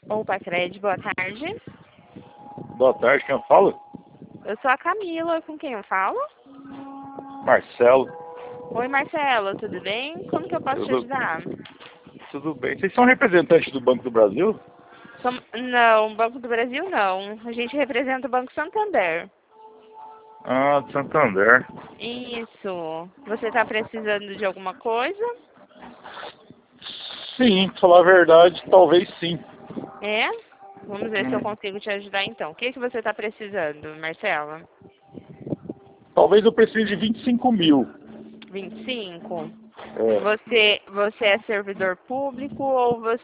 Opa, Cred, boa tarde. Boa tarde, quem fala? Eu sou a Camila, com quem eu falo? Marcelo. Oi, Marcelo, tudo bem? Como que eu posso te Tudo, ajudar? tudo bem? Vocês são representantes do Banco do Brasil? Não, Banco do Brasil não. A gente representa o Banco Santander. Ah, de Santander. Isso. Você está precisando de alguma coisa? Sim, pra falar a verdade, talvez sim. É? Vamos ver se eu Hum, consigo te ajudar então. O que você está precisando, Marcela? Talvez eu precise de 25 mil. 25? É, Você é servidor público ou você